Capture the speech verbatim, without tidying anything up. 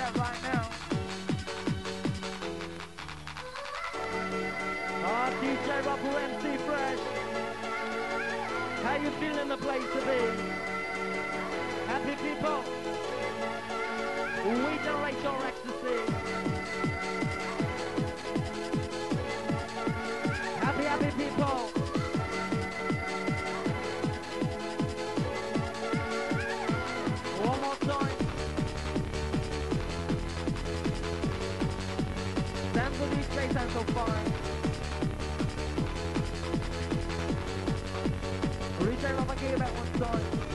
that right now. Ah, D J Ruffle, M C Fresh. How you feeling the place to be? Happy people? We generate your ecstasy. Happy, happy people. One more time. Stand for these days and so fine. D J Ruffle, give it one time.